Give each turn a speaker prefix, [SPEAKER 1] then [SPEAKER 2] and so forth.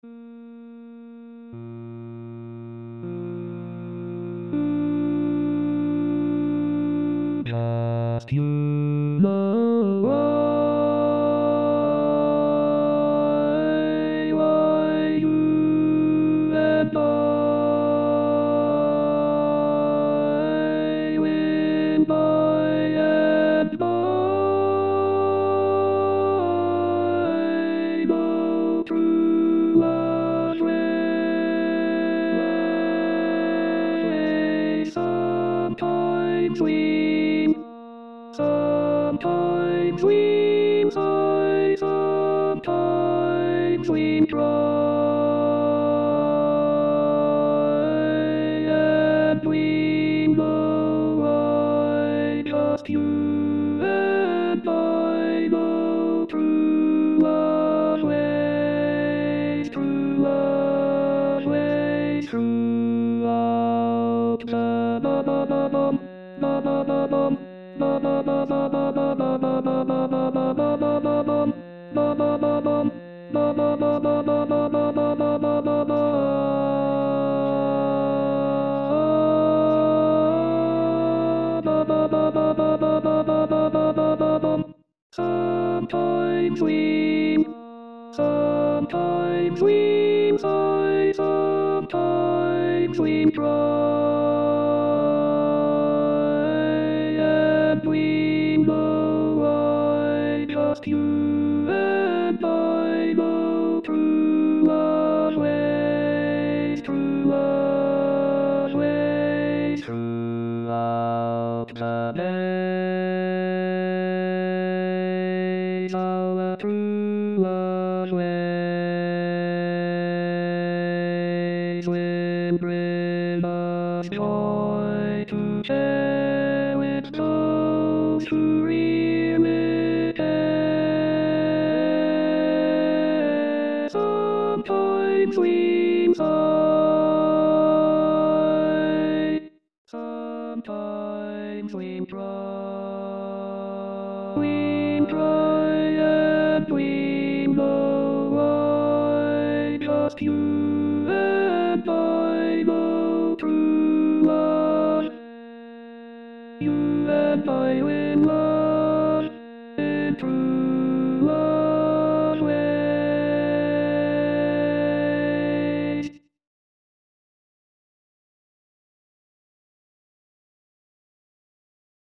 [SPEAKER 1] Just you know why you and I win by and by. No true love way. Sometimes we sigh, sometimes we cry, and we know why just you and I know true love ways throughout the ba-ba-ba-bum, ba-ba-ba-bum. Sometimes we sigh, sometimes we cry, and we know why just you and I know true love ways throughout the days. Our true love ways will bring us joy to share with those who really care. Sometimes we sigh, sometimes we try and we know why just you